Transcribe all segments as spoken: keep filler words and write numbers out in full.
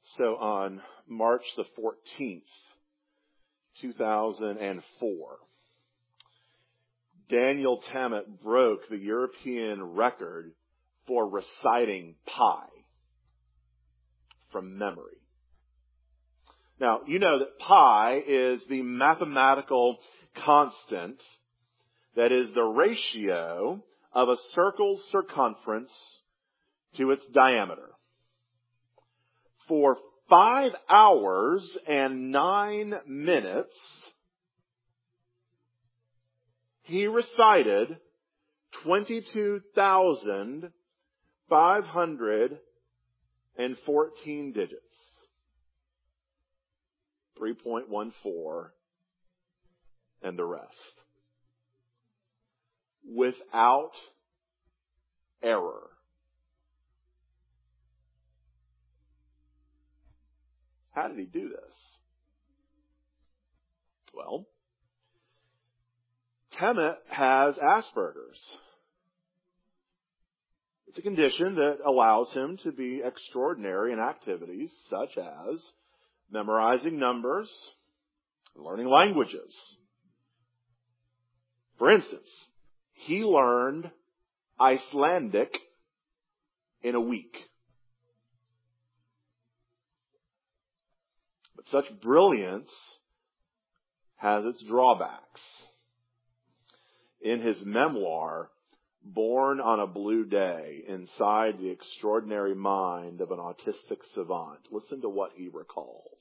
So on March the fourteenth, two thousand four, Daniel Tammet broke the European record for reciting pi from memory. Now, you know that pi is the mathematical constant that is the ratio of a circle's circumference to its diameter. For five hours and nine minutes, he recited twenty-two thousand five hundred fourteen digits. three point one four and the rest. Without error. How did he do this? Well, Tammet has Asperger's. It's a condition that allows him to be extraordinary in activities such as memorizing numbers, learning languages. For instance, he learned Icelandic in a week. But such brilliance has its drawbacks. In his memoir, Born on a Blue Day, Inside the Extraordinary Mind of an Autistic Savant, listen to what he recalls.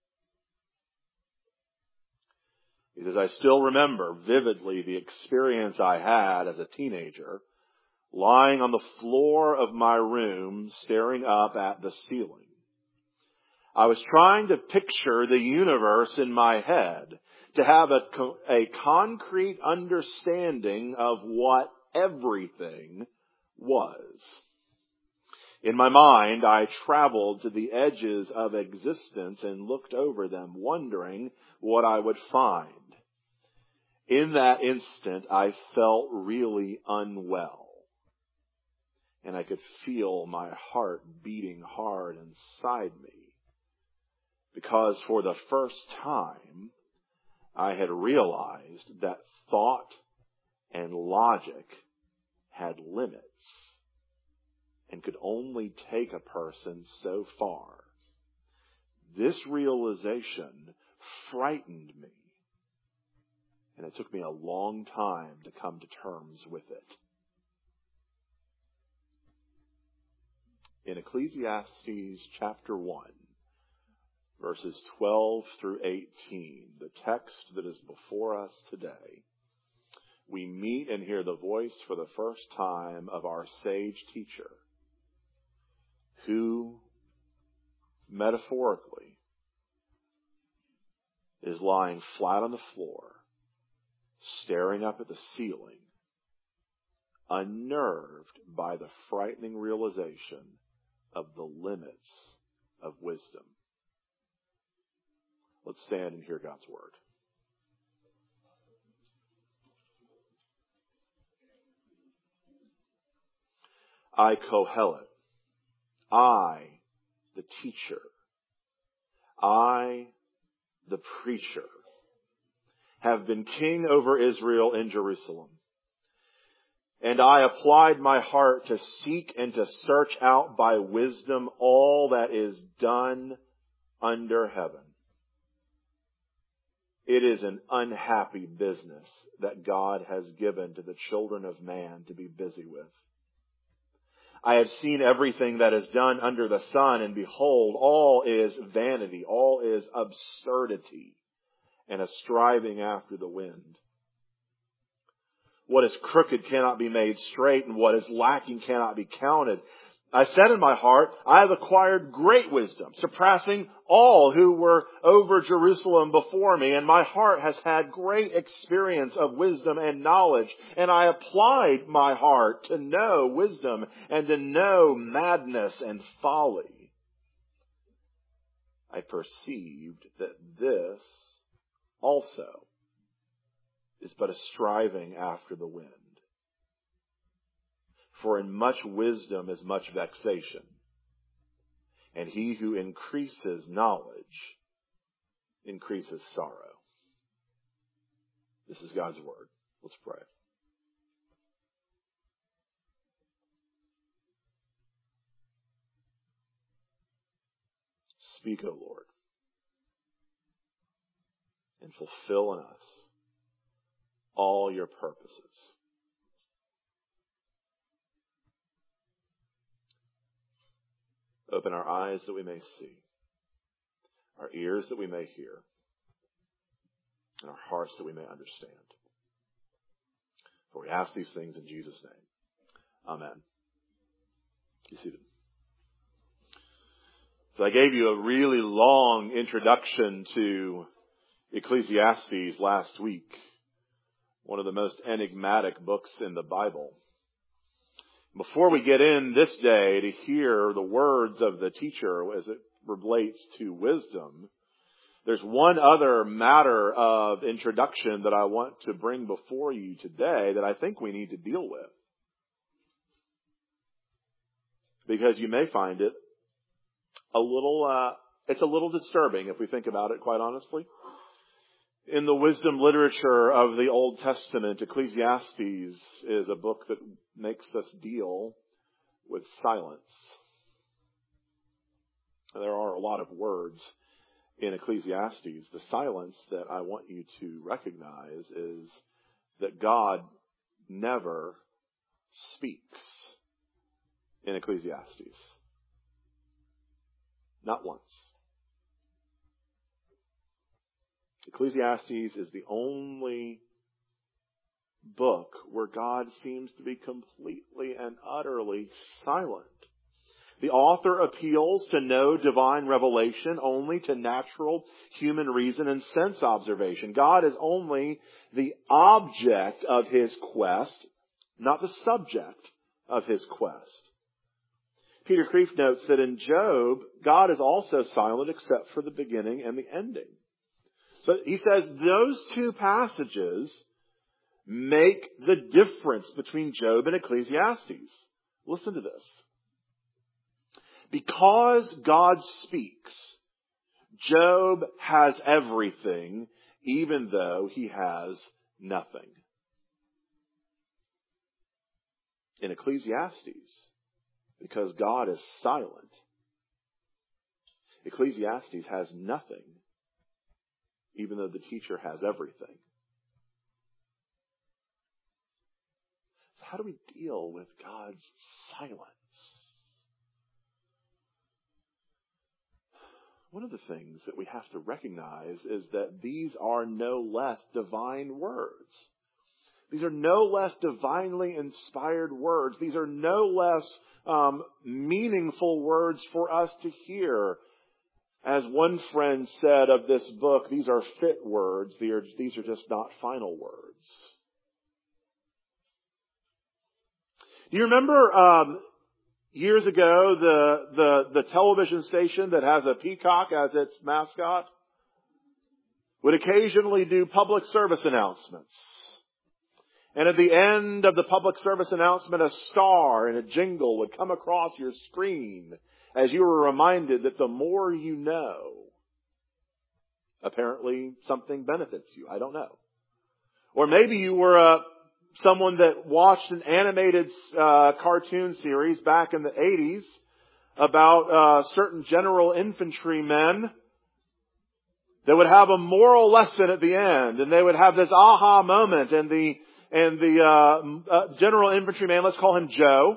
He says, I still remember vividly the experience I had as a teenager, lying on the floor of my room, staring up at the ceiling. I was trying to picture the universe in my head, to have a, co- a concrete understanding of what everything was. In my mind, I traveled to the edges of existence and looked over them, wondering what I would find. In that instant, I felt really unwell. And I could feel my heart beating hard inside me. Because for the first time, I had realized that thought and logic had limits and could only take a person so far. This realization frightened me, and it took me a long time to come to terms with it. In Ecclesiastes chapter one, verses twelve through eighteen, the text that is before us today, we meet and hear the voice for the first time of our sage teacher, who, metaphorically, is lying flat on the floor, staring up at the ceiling, unnerved by the frightening realization of the limits of wisdom. Let's stand and hear God's word. I, Kohelet, I, the teacher, I, the preacher, have been king over Israel in Jerusalem. And I applied my heart to seek and to search out by wisdom all that is done under heaven. It is an unhappy business that God has given to the children of man to be busy with. I have seen everything that is done under the sun, and behold, all is vanity, all is absurdity, and a striving after the wind. What is crooked cannot be made straight, and what is lacking cannot be counted. I said in my heart, I have acquired great wisdom, surpassing all who were over Jerusalem before me, and my heart has had great experience of wisdom and knowledge, and I applied my heart to know wisdom and to know madness and folly. I perceived that this also is but a striving after the wind. For in much wisdom is much vexation, And he who increases knowledge increases sorrow. This is God's word. Let's pray. Speak, O Lord, and fulfill in us all your purposes. Open our eyes that we may see, our ears that we may hear, and our hearts that we may understand. For we ask these things in Jesus' name. Amen. You seated. So I gave you a really long introduction to Ecclesiastes last week, one of the most enigmatic books in the Bible. Before we get in this day to hear the words of the teacher as it relates to wisdom, there's one other matter of introduction that I want to bring before you today that I think we need to deal with. Because you may find it a little, uh, it's a little disturbing if we think about it, quite honestly. In the wisdom literature of the Old Testament, Ecclesiastes is a book that makes us deal with silence. There are a lot of words in Ecclesiastes. The silence that I want you to recognize is that God never speaks in Ecclesiastes. Not once. Ecclesiastes is the only book where God seems to be completely and utterly silent. The author appeals to no divine revelation, only to natural human reason and sense observation. God is only the object of his quest, not the subject of his quest. Peter Kreeft notes that in Job, God is also silent except for the beginning and the ending. But he says those two passages make the difference between Job and Ecclesiastes. Listen to this. Because God speaks, Job has everything, even though he has nothing. In Ecclesiastes, because God is silent, Ecclesiastes has nothing, even though the teacher has everything. So how do we deal with God's silence? One of the things that we have to recognize is that these are no less divine words. These are no less divinely inspired words. These are no less um, meaningful words for us to hear. As one friend said of this book, these are fit words. These are, these are just not final words. Do you remember um, years ago the, the, the television station that has a peacock as its mascot would occasionally do public service announcements? And at the end of the public service announcement, a star and a jingle would come across your screen as you were reminded that the more you know, apparently something benefits you. I don't know. Or maybe you were uh, someone that watched an animated uh, cartoon series back in the eighties about uh, certain general infantrymen that would have a moral lesson at the end, and they would have this aha moment, and the and the uh, uh, general infantryman, let's call him Joe,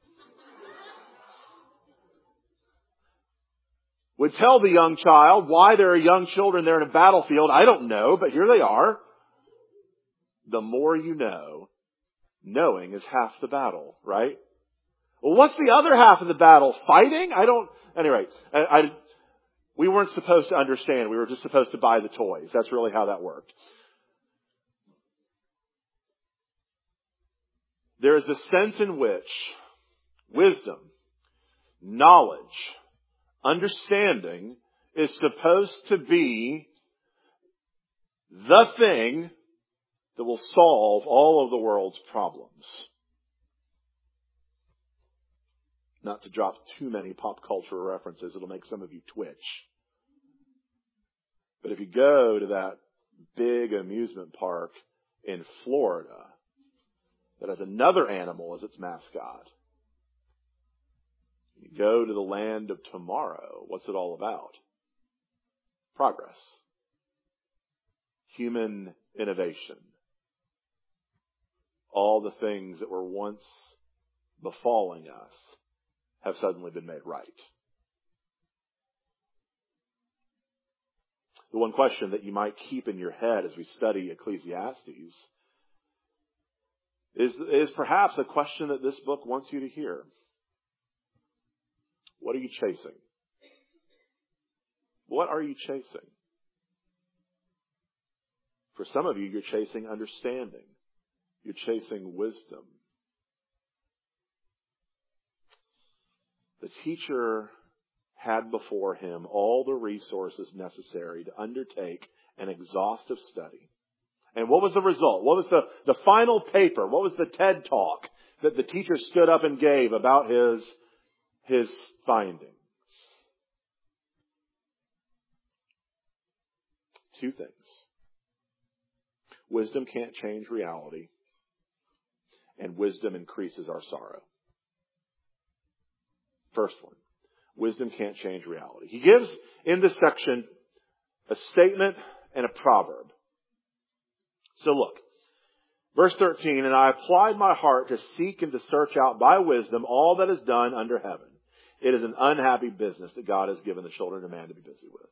would tell the young child why there are young children there in a battlefield. I don't know, but here they are. The more you know, knowing is half the battle, right? Well, what's the other half of the battle? Fighting? I don't, anyway, I, I, we weren't supposed to understand. We were just supposed to buy the toys. That's really how that worked. There is a sense in which wisdom, knowledge, understanding is supposed to be the thing that will solve all of the world's problems. Not to drop too many pop culture references, it'll make some of you twitch. But if you go to that big amusement park in Florida that has another animal as its mascot, you go to the land of tomorrow, what's it all about? Progress. Human innovation. All the things that were once befalling us have suddenly been made right. The one question that you might keep in your head as we study Ecclesiastes is, is perhaps a question that this book wants you to hear. What are you chasing? What are you chasing? For some of you, you're chasing understanding. You're chasing wisdom. The teacher had before him all the resources necessary to undertake an exhaustive study. And what was the result? What was the, the final paper? What was the TED Talk that the teacher stood up and gave about his, his findings? Two things. Wisdom can't change reality, and wisdom increases our sorrow. First one. Wisdom can't change reality. He gives in this section a statement and a proverb. So look, verse thirteen, and I applied my heart to seek and to search out by wisdom all that is done under heaven. It is an unhappy business that God has given the children of man to be busy with.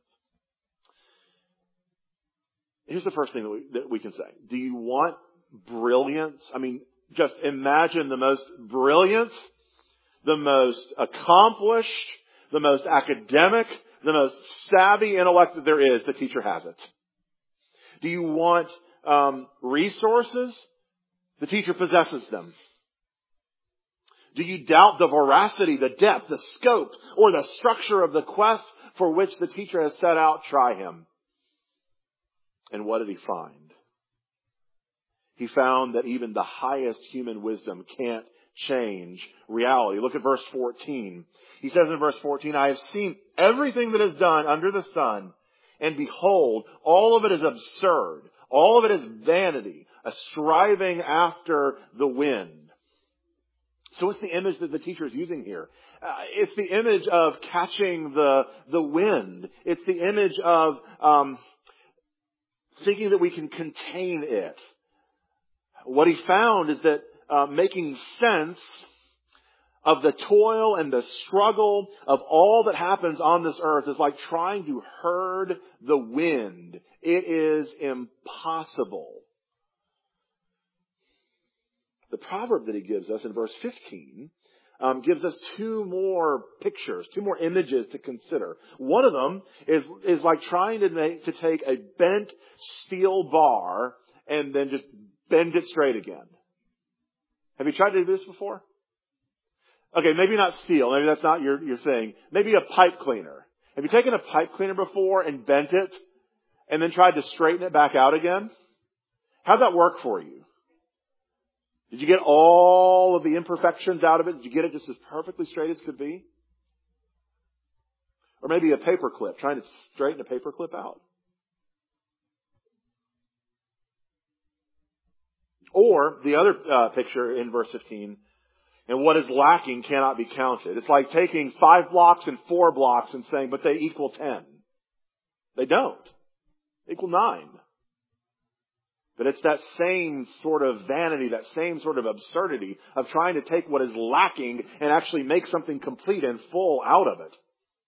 Here's the first thing that we, that we can say. Do you want brilliance? I mean, just imagine the most brilliant, the most accomplished, the most academic, the most savvy intellect that there is. The teacher has it. Do you want um, resources? The teacher possesses them. Do you doubt the veracity, the depth, the scope, or the structure of the quest for which the teacher has set out? Try him. And what did he find? He found that even the highest human wisdom can't change reality. Look at verse fourteen. He says in verse fourteen, I have seen everything that is done under the sun, and behold, all of it is absurd. All of it is vanity, a striving after the wind. So what's the image that the teacher is using here? Uh, it's the image of catching the, the wind. It's the image of um, thinking that we can contain it. What he found is that uh, making sense of the toil and the struggle of all that happens on this earth is like trying to herd the wind. It is impossible. The proverb that he gives us in verse fifteen um, gives us two more pictures, two more images to consider. One of them is, is like trying to make, to take a bent steel bar and then just bend it straight again. Have you tried to do this before? Okay, maybe not steel. Maybe that's not your, your thing. Maybe a pipe cleaner. Have you taken a pipe cleaner before and bent it and then tried to straighten it back out again? How'd that work for you? Did you get all of the imperfections out of it? Did you get it just as perfectly straight as could be? Or maybe a paper clip, trying to straighten a paper clip out. Or the other uh, picture in verse fifteen, and what is lacking cannot be counted. It's like taking five blocks and four blocks and saying, but they equal ten. They don't. They equal nine. But it's that same sort of vanity, that same sort of absurdity of trying to take what is lacking and actually make something complete and full out of it.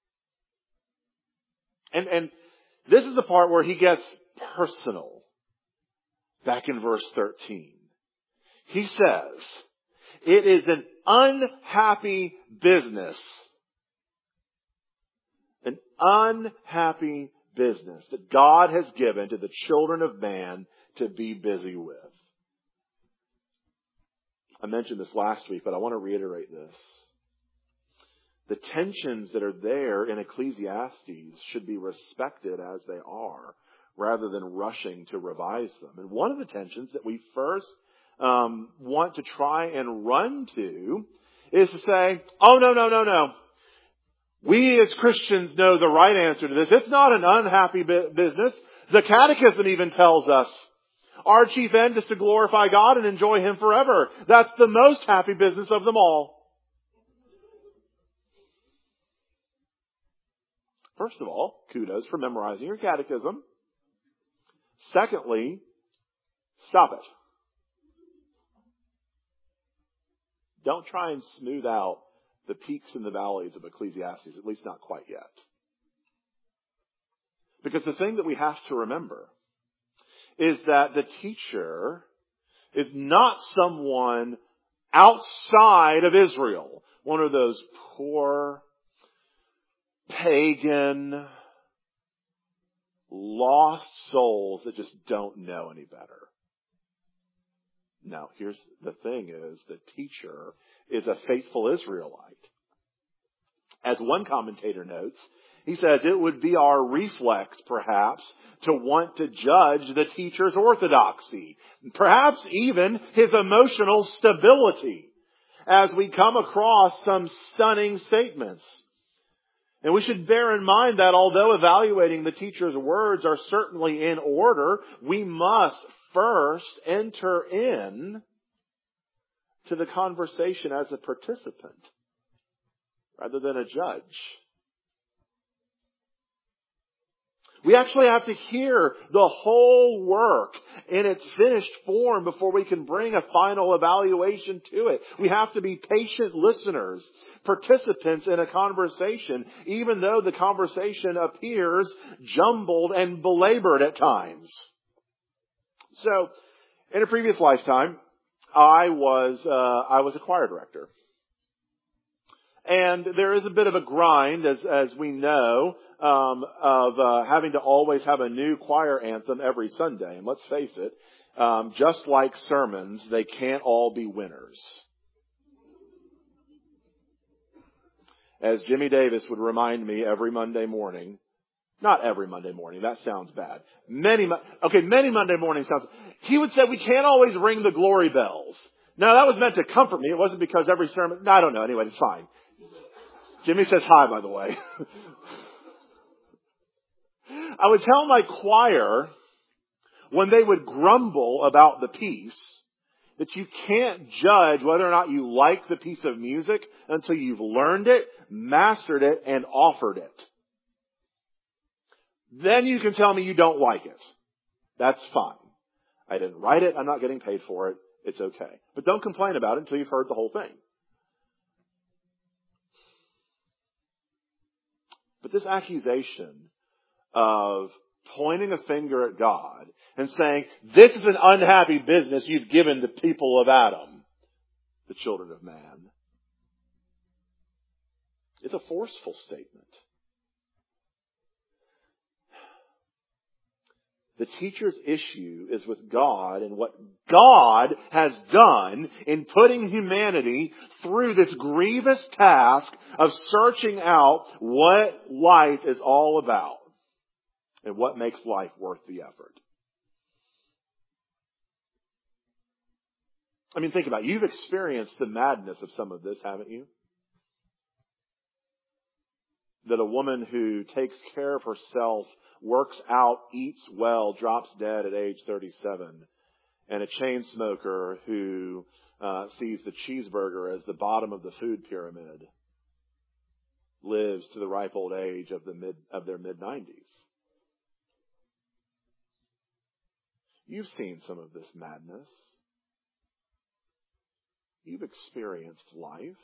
And, and this is the part where he gets personal. Back in verse thirteen. He says, it is an unhappy business. An unhappy business that God has given to the children of man to be busy with. I mentioned this last week, but I want to reiterate this. The tensions that are there in Ecclesiastes should be respected as they are, rather than rushing to revise them. And one of the tensions that we first um, want to try and run to is to say, oh, no, no, no, no. We as Christians know the right answer to this. It's not an unhappy business. The Catechism even tells us our chief end is to glorify God and enjoy Him forever. That's the most happy business of them all. First of all, kudos for memorizing your catechism. Secondly, stop it. Don't try and smooth out the peaks and the valleys of Ecclesiastes, at least not quite yet. Because the thing that we have to remember is that the teacher is not someone outside of Israel, one of those poor, pagan, lost souls that just don't know any better. Now, here's the thing is the teacher is a faithful Israelite. As one commentator notes, he says it would be our reflex, perhaps, to want to judge the teacher's orthodoxy, perhaps even his emotional stability, as we come across some stunning statements. And we should bear in mind that although evaluating the teacher's words are certainly in order, we must first enter in to the conversation as a participant rather than a judge. We actually have to hear the whole work in its finished form before we can bring a final evaluation to it. We have to be patient listeners, participants in a conversation, even though the conversation appears jumbled and belabored at times. So, in a previous lifetime, I was uh, I was a choir director. And there is a bit of a grind, as as we know, um, of uh, having to always have a new choir anthem every Sunday. And let's face it, um, just like sermons, they can't all be winners. As Jimmy Davis would remind me every Monday morning, not every Monday morning, that sounds bad. Many, okay, many Monday mornings sounds, he would say we can't always ring the glory bells. Now that was meant to comfort me. It wasn't because every sermon, no, I don't know. Anyway, it's fine. Jimmy says hi, by the way. I would tell my choir when they would grumble about the piece that you can't judge whether or not you like the piece of music until you've learned it, mastered it, and offered it. Then you can tell me you don't like it. That's fine. I didn't write it. I'm not getting paid for it. It's okay. But don't complain about it until you've heard the whole thing. But this accusation of pointing a finger at God and saying, this is an unhappy business you've given the people of Adam, the children of man, it's a forceful statement. The teacher's issue is with God and what God has done in putting humanity through this grievous task of searching out what life is all about and what makes life worth the effort. I mean, think about it. You've experienced the madness of some of this, haven't you? That a woman who takes care of herself, works out, eats well, drops dead at age thirty-seven. And a chain smoker who uh, sees the cheeseburger as the bottom of the food pyramid lives to the ripe old age of the mid of their mid-nineties. You've seen some of this madness. You've experienced life.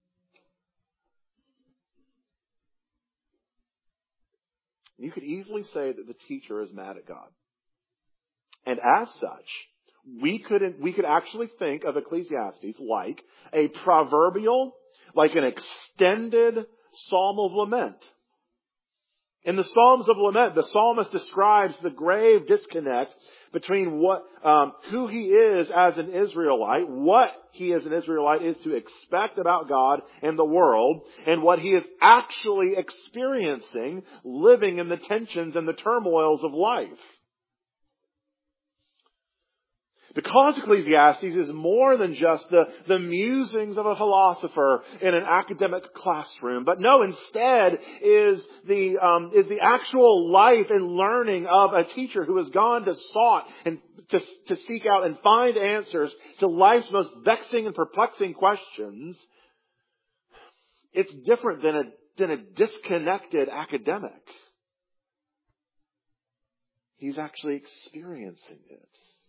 You could easily say that the teacher is mad at God. And as such, we could, we could actually think of Ecclesiastes like a proverbial, like an extended psalm of lament. In the Psalms of Lament, the psalmist describes the grave disconnect between what, um, who he is as an Israelite, what he as an Israelite is to expect about God and the world, and what he is actually experiencing, living in the tensions and the turmoils of life. Because Ecclesiastes is more than just the, the musings of a philosopher in an academic classroom, but no, instead is the um, is the actual life and learning of a teacher who has gone to sought and to, to seek out and find answers to life's most vexing and perplexing questions. It's different than a than a disconnected academic. He's actually experiencing it.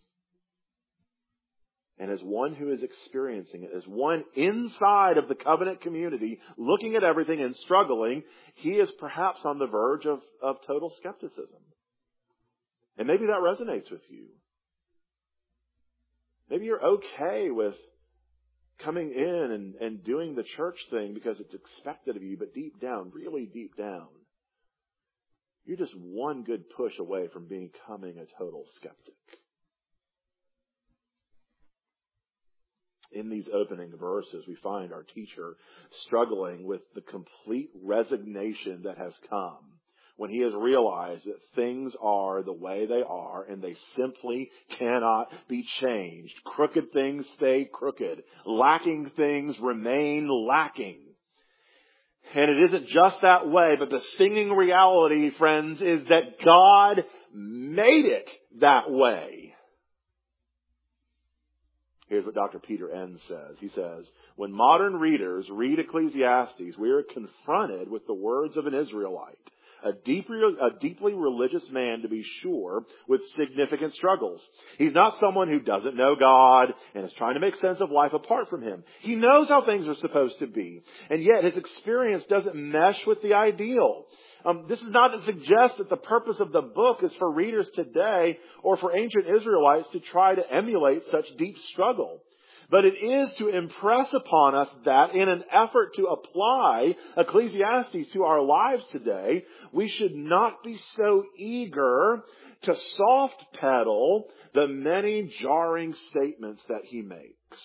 And as one who is experiencing it, as one inside of the covenant community, looking at everything and struggling, he is perhaps on the verge of, of total skepticism. And maybe that resonates with you. Maybe you're okay with coming in and, and doing the church thing because it's expected of you, but deep down, really deep down, you're just one good push away from becoming a total skeptic. In these opening verses, we find our teacher struggling with the complete resignation that has come when he has realized that things are the way they are and they simply cannot be changed. Crooked things stay crooked. Lacking things remain lacking. And it isn't just that way, but the stinging reality, friends, is that God made it that way. Here's what Doctor Peter Enns says. He says, when modern readers read Ecclesiastes, we are confronted with the words of an Israelite, a deeply, a deeply religious man, to be sure, with significant struggles. He's not someone who doesn't know God and is trying to make sense of life apart from Him. He knows how things are supposed to be, and yet his experience doesn't mesh with the ideal. Um, this is not to suggest that the purpose of the book is for readers today or for ancient Israelites to try to emulate such deep struggle. But it is to impress upon us that in an effort to apply Ecclesiastes to our lives today, we should not be so eager to soft pedal the many jarring statements that he makes.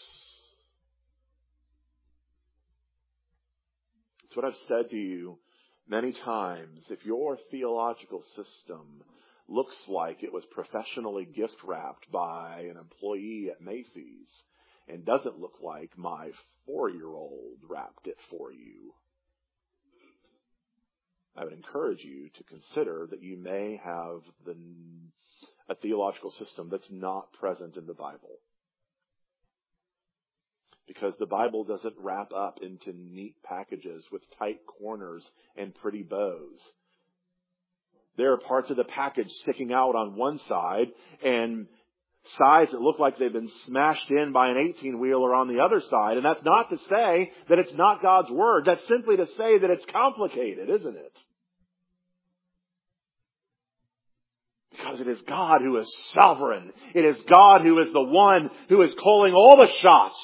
It's what I've said to you many times. If your theological system looks like it was professionally gift wrapped by an employee at Macy's and doesn't look like my four-year-old wrapped it for you, I would encourage you to consider that you may have the, a theological system that's not present in the Bible. Because the Bible doesn't wrap up into neat packages with tight corners and pretty bows. There are parts of the package sticking out on one side and sides that look like they've been smashed in by an eighteen-wheeler on the other side. And that's not to say that it's not God's Word. That's simply to say that it's complicated, isn't it? Because it is God who is sovereign. It is God who is the one who is calling all the shots.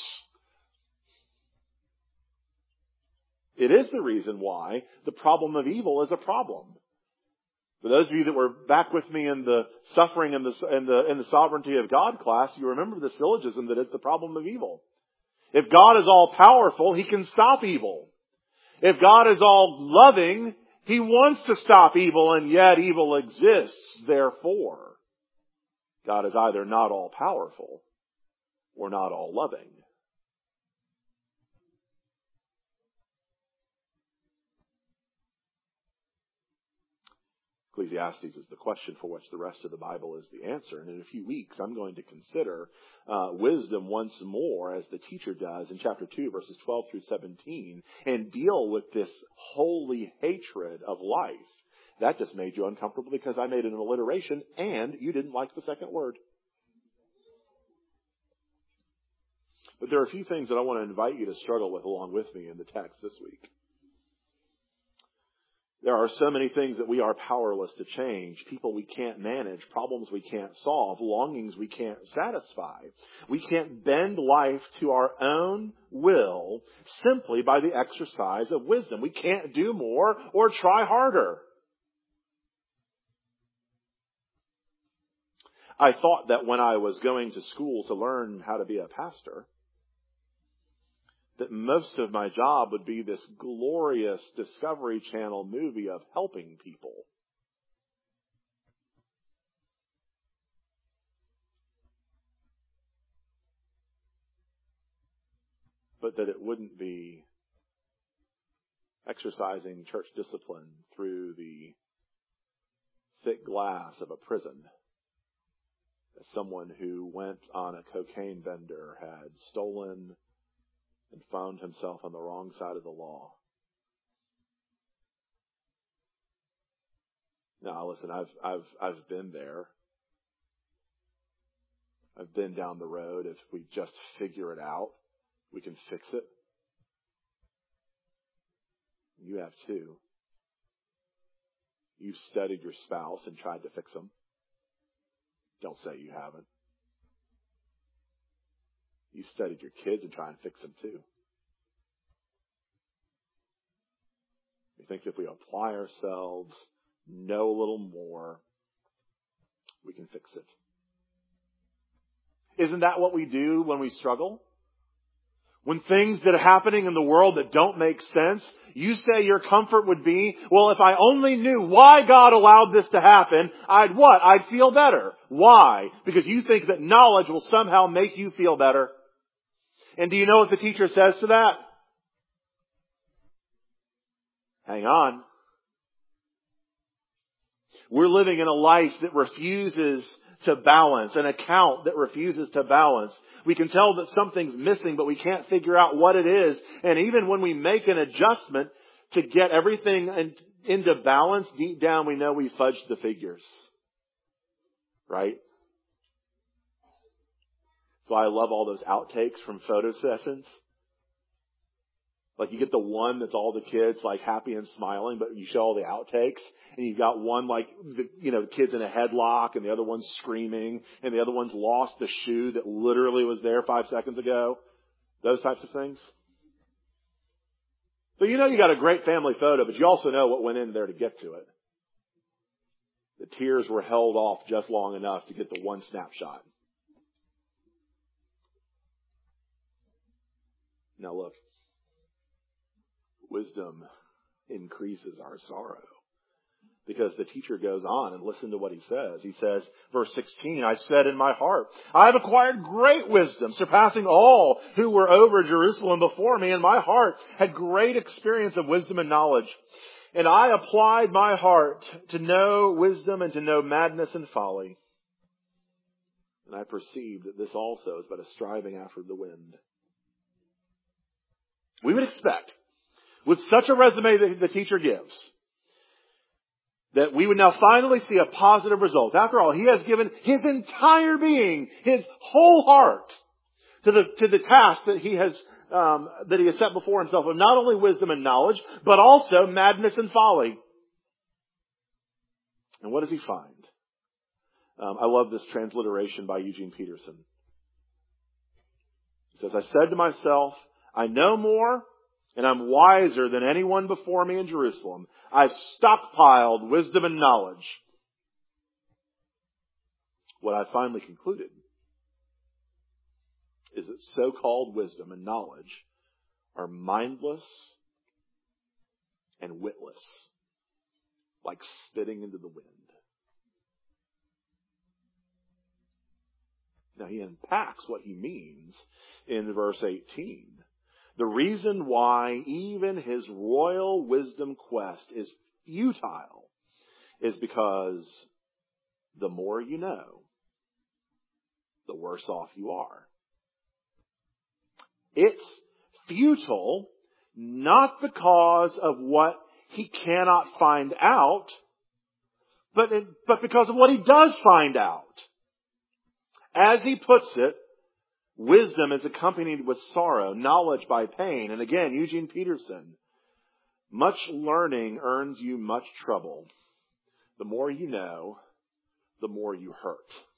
It is the reason why the problem of evil is a problem. For those of you that were back with me in the suffering and the, and the, and the sovereignty of God class, you remember the syllogism that it's the problem of evil. If God is all powerful, He can stop evil. If God is all loving, He wants to stop evil, and yet evil exists. Therefore, God is either not all powerful or not all loving. Ecclesiastes is the question for which the rest of the Bible is the answer. And in a few weeks, I'm going to consider uh, wisdom once more, as the teacher does in chapter two, verses twelve through seventeen, and deal with this holy hatred of life. That just made you uncomfortable because I made an alliteration and you didn't like the second word. But there are a few things that I want to invite you to struggle with along with me in the text this week. There are so many things that we are powerless to change, people we can't manage, problems we can't solve, longings we can't satisfy. We can't bend life to our own will simply by the exercise of wisdom. We can't do more or try harder. I thought that when I was going to school to learn how to be a pastor, that most of my job would be this glorious Discovery Channel movie of helping people. but that it wouldn't be exercising church discipline through the thick glass of a prison. As someone who went on a cocaine bender had stolen and found himself on the wrong side of the law. Now, listen, I've I've I've been there. I've been down the road. If we just figure it out, we can fix it. You have too. You've studied your spouse and tried to fix them. Don't say you haven't. You studied your kids and try and fix them too. We think if we apply ourselves, know a little more, we can fix it. Isn't that what we do when we struggle? When things that are happening in the world that don't make sense, you say your comfort would be, well, if I only knew why God allowed this to happen, I'd what? I'd feel better. Why? Because you think that knowledge will somehow make you feel better. And do you know what the teacher says to that? Hang on. We're living in a life that refuses to balance, an account that refuses to balance. We can tell that something's missing, but we can't figure out what it is. And even when we make an adjustment to get everything in, into balance, deep down we know we fudged the figures. Right? So I love all those outtakes from photo sessions. Like you get the one that's all the kids like happy and smiling, but you show all the outtakes and you've got one like, the, you know, the kid's in a headlock and the other one's screaming and the other one's lost the shoe that literally was there five seconds ago. Those types of things. So you know you got a great family photo, but you also know what went in there to get to it. The tears were held off just long enough to get the one snapshot. Now look. Wisdom increases our sorrow. Because the teacher goes on and listen to what he says. He says, verse sixteen, I said in my heart, I have acquired great wisdom, surpassing all who were over Jerusalem before me, and my heart had great experience of wisdom and knowledge. And I applied my heart to know wisdom and to know madness and folly. And I perceived that this also is but a striving after the wind. We would expect, with such a resume that the teacher gives, that we would now finally see a positive result. After all, he has given his entire being, his whole heart, to the to the task that he has um, that he has set before himself of not only wisdom and knowledge, but also madness and folly. And what does he find? Um, I love this transliteration by Eugene Peterson. He says, "I said to myself, I know more. And I'm wiser than anyone before me in Jerusalem. I've stockpiled wisdom and knowledge." What I finally concluded is that so-called wisdom and knowledge are mindless and witless, like spitting into the wind. Now he unpacks what he means in verse eighteen. The reason why even his royal wisdom quest is futile is because the more you know, the worse off you are. It's futile not because of what he cannot find out, but, it, but because of what he does find out. As he puts it, wisdom is accompanied with sorrow, knowledge by pain. And again, Eugene Peterson, much learning earns you much trouble. The more you know, the more you hurt.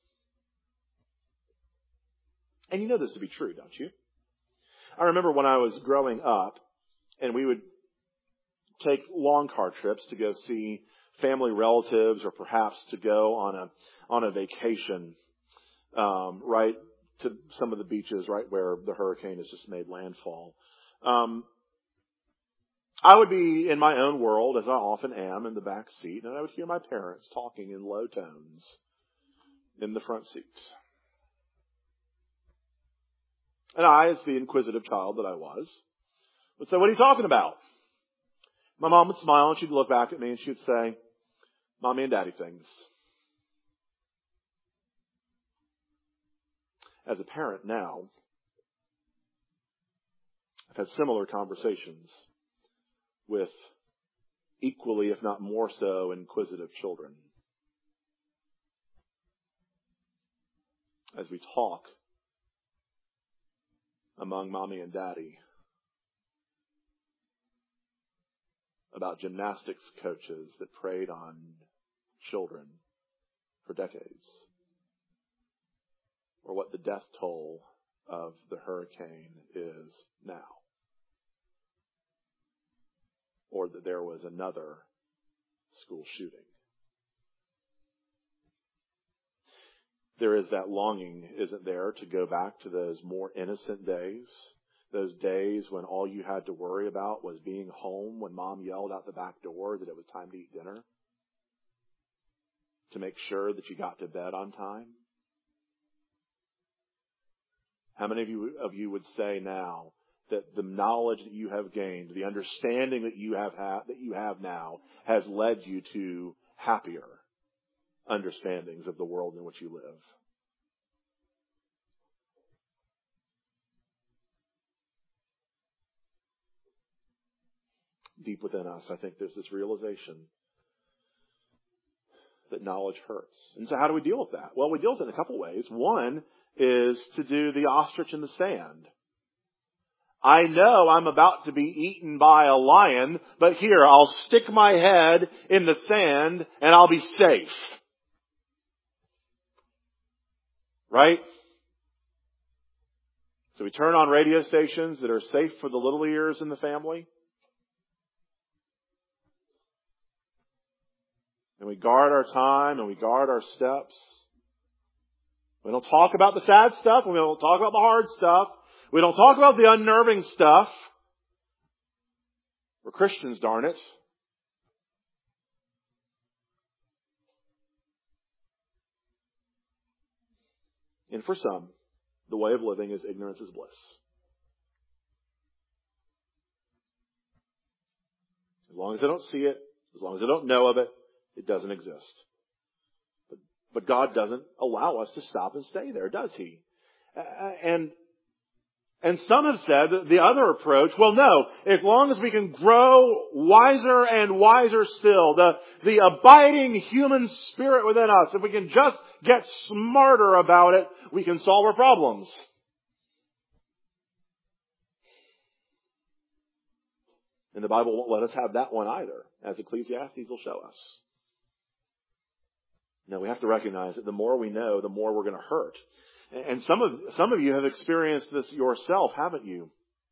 And you know this to be true, don't you? I remember when I was growing up, and we would take long car trips to go see family relatives, or perhaps to go on a on a vacation, um, right to some of the beaches right where the hurricane has just made landfall. Um, I would be in my own world, as I often am, in the back seat, and I would hear my parents talking in low tones in the front seats. And I, as the inquisitive child that I was, would say, what are you talking about? My mom would smile and she'd look back at me and she'd say, Mommy and Daddy things. As a parent now, I've had similar conversations with equally, if not more so, inquisitive children. As we talk among Mommy and Daddy about gymnastics coaches that preyed on children for decades, or what the death toll of the hurricane is now, or that there was another school shooting. There is that longing, isn't there, to go back to those more innocent days, those days when all you had to worry about was being home when Mom yelled out the back door that it was time to eat dinner, to make sure that you got to bed on time. How many of you, of you would say now that the knowledge that you have gained, the understanding that you have ha- that you have now, has led you to happier understandings of the world in which you live? Deep within us, I think there's this realization that knowledge hurts. And so how do we deal with that? Well, we deal with it in a couple ways. One is to do the ostrich in the sand. I know I'm about to be eaten by a lion, but here, I'll stick my head in the sand and I'll be safe. Right? So we turn on radio stations that are safe for the little ears in the family. And we guard our time and we guard our steps. We don't talk about the sad stuff and we don't talk about the hard stuff. We don't talk about the unnerving stuff. We're Christians, darn it. And for some, the way of living is ignorance is bliss. As long as I don't see it, as long as I don't know of it, it doesn't exist. But, but God doesn't allow us to stop and stay there, does He? And And some have said that the other approach, well, no, as long as we can grow wiser and wiser still, the, the abiding human spirit within us, if we can just get smarter about it, we can solve our problems. And the Bible won't let us have that one either, as Ecclesiastes will show us. No, we have to recognize that the more we know, the more we're going to hurt. And some of some of you have experienced this yourself, haven't you?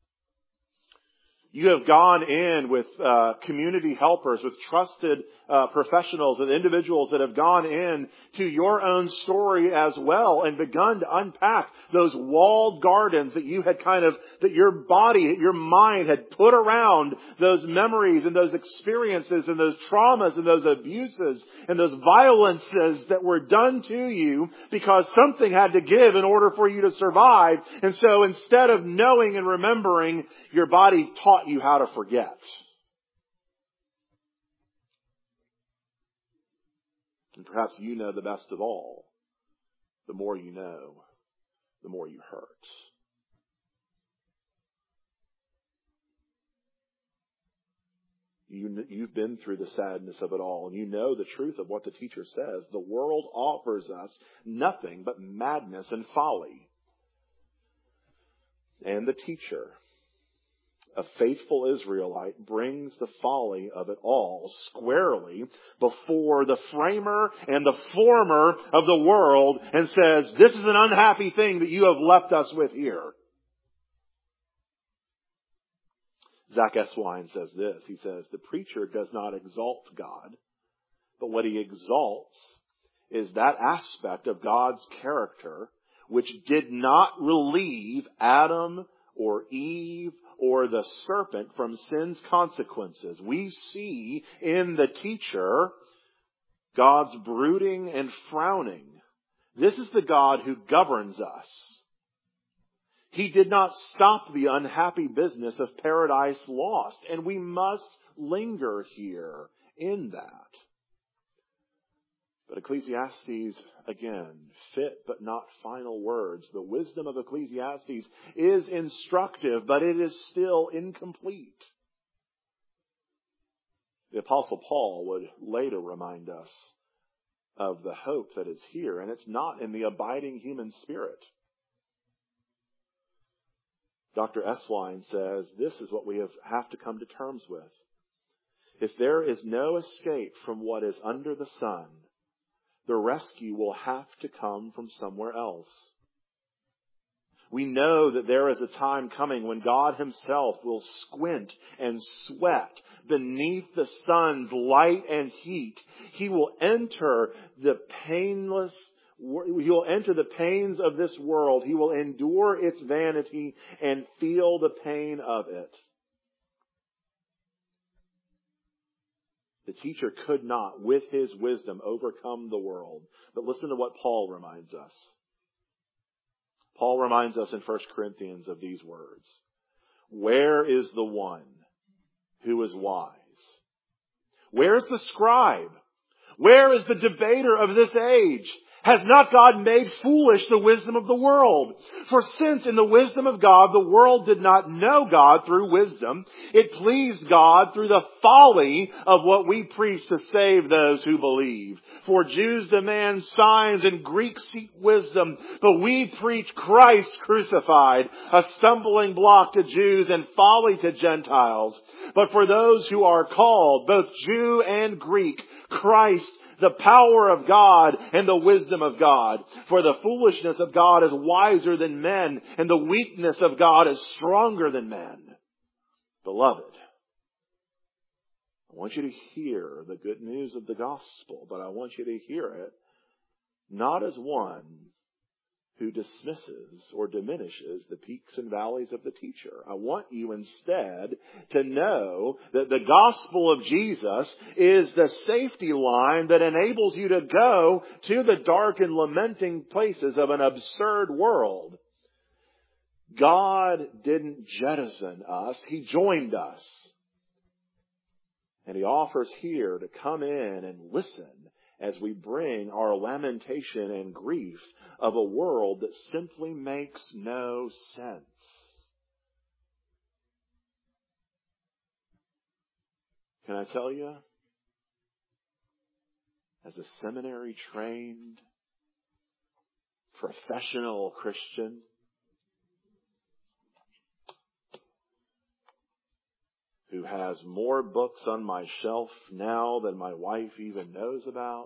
You have gone in with uh, community helpers, with trusted uh, professionals, with individuals that have gone in to your own story as well and begun to unpack those walled gardens that you had kind of, that your body, your mind had put around those memories and those experiences and those traumas and those abuses and those violences that were done to you because something had to give in order for you to survive. And so instead of knowing and remembering, your body taught you how to forget. And perhaps you know the best of all. The more you know, the more you hurt. You, you've been through the sadness of it all, and you know the truth of what the teacher says. The world offers us nothing but madness and folly. And the teacher, a faithful Israelite, brings the folly of it all squarely before the framer and the former of the world and says, this is an unhappy thing that you have left us with here. Zach Eswine says this. He says, the preacher does not exalt God, but what he exalts is that aspect of God's character which did not relieve Adam or Eve or the serpent from sin's consequences. We see in the teacher God's brooding and frowning. This is the God who governs us. He did not stop the unhappy business of paradise lost, and we must linger here in that. But Ecclesiastes, again, fit but not final words. The wisdom of Ecclesiastes is instructive, but it is still incomplete. The Apostle Paul would later remind us of the hope that is here, and it's not in the abiding human spirit. Doctor Eswine says this is what we have, have to come to terms with. If there is no escape from what is under the sun, the rescue will have to come from somewhere else. We know that there is a time coming when God Himself will squint and sweat beneath the sun's light and heat. He will enter the painless, He will enter the pains of this world. He will endure its vanity and feel the pain of it. The teacher could not, with his wisdom, overcome the world. But listen to what Paul reminds us. Paul reminds us in First Corinthians of these words. Where is the one who is wise? Where is the scribe? Where is the debater of this age? Has not God made foolish the wisdom of the world? For since in the wisdom of God the world did not know God through wisdom, it pleased God through the folly of what we preach to save those who believe. For Jews demand signs and Greeks seek wisdom, but we preach Christ crucified, a stumbling block to Jews and folly to Gentiles. But for those who are called, both Jew and Greek, Christ, the power of God and the wisdom of God. For the foolishness of God is wiser than men, and the weakness of God is stronger than men. Beloved, I want you to hear the good news of the gospel, but I want you to hear it not as one who dismisses or diminishes the peaks and valleys of the teacher. I want you instead to know that the gospel of Jesus is the safety line that enables you to go to the dark and lamenting places of an absurd world. God didn't jettison us. He joined us. And He offers here to come in and listen as we bring our lamentation and grief of a world that simply makes no sense. Can I tell you, as a seminary-trained, professional Christian, who has more books on my shelf now than my wife even knows about,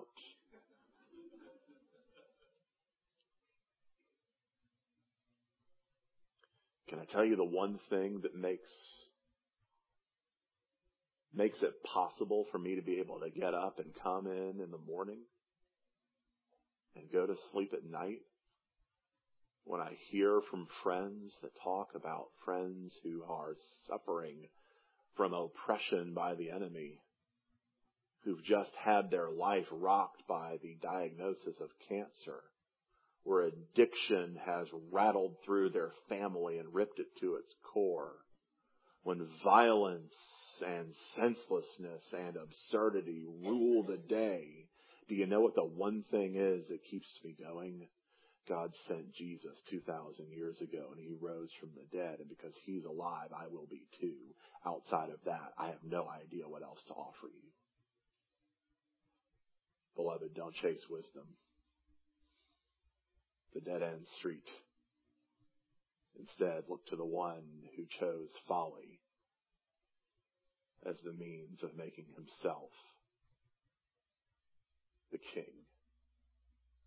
can I tell you the one thing that makes makes it possible for me to be able to get up and come in in the morning and go to sleep at night? When I hear from friends that talk about friends who are suffering from oppression by the enemy, who've just had their life rocked by the diagnosis of cancer, where addiction has rattled through their family and ripped it to its core, when violence and senselessness and absurdity rule the day, do you know what the one thing is that keeps me going? God sent Jesus two thousand years ago, and He rose from the dead, and because He's alive, I will be too. Outside of that, I have no idea what else to offer you. Beloved, don't chase wisdom. The dead-end street. Instead, look to the one who chose folly as the means of making Himself the King.